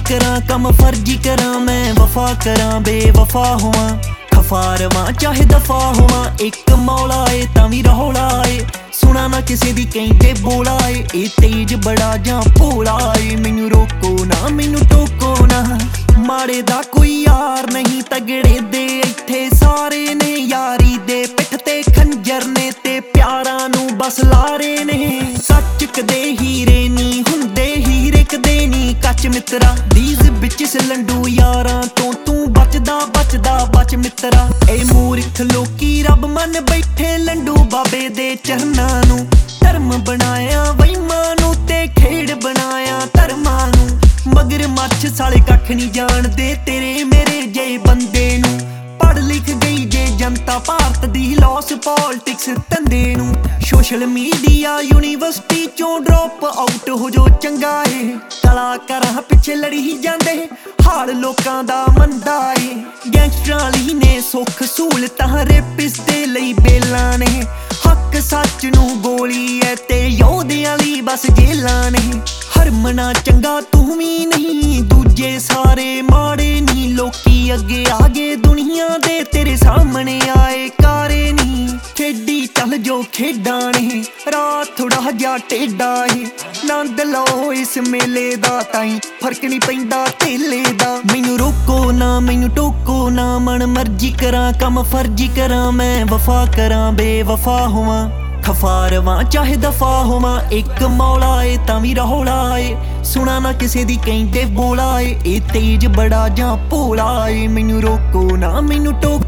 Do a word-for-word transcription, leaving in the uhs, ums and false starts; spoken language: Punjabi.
ਕਰਾਂ ਕੰਮ ਫਰਜੀ ਕਰਾਂ ਮੈਂ ਵਫਾ ਕਰਾਂ ਬੇਵਫਾ ਹੋਵਾਂ ਖਫਾ ਰਵਾਂ ਚਾਹੇ ਦਫਾ ਹੋਵਾਂ ਇੱਕ ਮੌਲਾ ਏ ਤਾਂ ਵੀ ਰੌਲਾ ਏ ਸੁਣਾ ਨਾ ਕਿਸੇ ਦੀ ਕਹਿੰਦੇ ਬੋਲਾ ਏ ਇਹ ਤੇਜ ਬੜਾ ਜਾਂ ਭੋਲਾ ਏ ਮੈਨੂੰ ਰੋਕੋ ਨਾ ਮੈਨੂੰ ਟੋਕੋ ਨਾ ਮਾੜੇ ਦਾ ਕੋਈ ਯਾਰ ਨਹੀਂ ਤਗੜੇ ਦੇ ਇੱਥੇ ਸਾਰੇ ਨੇ ਯਾਰੀ ਦੇ ਪਿੱਠ ਤੇ ਖੰਜਰ ਨੇ ਤੇ ਪਿਆਰਾਂ ਨੂੰ ਬਸ ਲਾਰੇ ਨੇ ਸੱਚ ਕਦੇ ਹੀਰੇ ਨਹੀਂ ਹੁੰਦੇ ਹੀਰੇ ਕਦੇ ਨਹੀਂ ਕੱਚ ਮਿੱਤਰਾ ਡੀਜ਼ ਵਿੱਚ ਲੰਡੂ ਯਾਰਾਂ ਤੋਂ ਤੂੰ ਬਚਦਾ ਬਚਦਾ ਬਚ ਮਿੱਤਰਾ ਇਹ ਮੂਰਖ ਲੋਕੀ ਰੱਬ ਮੰਨ ਬੈਠੇ ਲੰਡੂ ਬਾਬੇ ਦੇ ਚਰਨਾਂ ਨੂੰ ਧਰਮ ਬਣਾਇਆ ਵਹਿਮਾਂ ਨੂੰ ਤੇ ਖੇਡ ਬਣਾਇਆ ਧਰਮਾਂ ਨੂੰ ਮਗਰ ਮੱਛ ਸਾਲੇ ਕੱਖ ਨਹੀਂ ਜਾਣਦੇ ਤੇਰੇ ਮੇਰੇ ਜੇ ਬੰਦੇ ਨੂੰ ਪੜ੍ਹ ਲਿਖ ਗਈ ਜੇ ਜਨਤਾ ਭਾਰਤ ਦੀ ਲੌਸ ਪੋਲਿਟਿਕਸ ਧੰਦੇ ਨੂੰ ਸੋਸ਼ਲ ਮੀਡੀਆ ਯੂਨੀਵਰਸਿਟੀ ਚੋਂ ਡ੍ਰੌਪ ਆਊਟ ਹੋ ਜੋ ਚੰਗਾ ਏ ਕਲਾਕਾਰਾਂ ਪਿੱਛੇ ਲੜੀ ਜਾਂਦੇ ਹਾਲ ਲੋਕਾਂ ਦਾ ਮੰਦਾ ਏ ਗੈਂਗਸਟਰਾਂ ਲਈ ਨੇ ਸੁੱਖ ਸਹੂਲਤਾਂ ਰੇਪਿਸ ਦੇ ਲਈ ਬੇਲਾਂ ਨੇ ਹੱਕ ਸੱਚ ਨੂੰ ਗੋਲੀ ਐ ਤੇ ਯੋਧਿਆਂ ਲਈ ਬਸ ਜੇਲਾਂ ਨੇ ਹਰਮਨਾ ਚੰਗਾ ਤੂੰ ਵੀ ਨਹੀਂ ਦੂਜੇ ਸਾਰੇ ਮਾੜੇ ਨਹੀਂ ਲੋਕੀ ਅੱਗੇ ਆ ਗਏ ਦੁਨੀਆ ਦੇ ਤੇਰੇ ਸਾਹਮਣੇ ਆਏ ਕਾਰੇ ਨਹੀਂ ਖੇਡੀ ਚੱਲ ਜੋ ਖੇਡਾਂ ਨੇ ਰਾਤ ਥੋੜਾ ਜਿਹਾ ਟੇਡਾ ਏ ਆਨੰਦ ਲਓ ਇਸ ਮੇਲੇ ਦਾ ਤਾਈਂ ਫਰਕ ਨਹੀਂ ਪੈਂਦਾ ਧੇਲੇ ਦਾ ਮੈਨੂੰ ਰੋਕੋ ਨਾ ਮੈਨੂੰ ਟੋਕੋ ਨਾ ਮਨ ਮਰਜੀ ਕਰਾਂ ਕੰਮ ਫਰਜੀ ਕਰਾਂ ਮੈਂ ਵਫਾ ਕਰਾਂ ਬੇਵਫਾ ਹੋਵਾਂ ਖਫਾ ਰਵਾਂ ਚਾਹੇ ਦਫਾ ਹੋਵਾਂ ਇੱਕ ਮੌਲਾ ਏ ਤਾਂ ਵੀ ਰੌਲਾ ਏ ਸੁਣਾ ਨਾ ਕਿਸੇ ਦੀ ਕਹਿੰਦੇ ਬੋਲਾ ਏ ਇਹ ਤੇਜ ਬੜਾ ਜਾਂ ਭੋਲਾ ਏ ਮੈਨੂੰ ਰੋਕੋ ਨਾ ਮੈਨੂੰ ਟੋਕੋ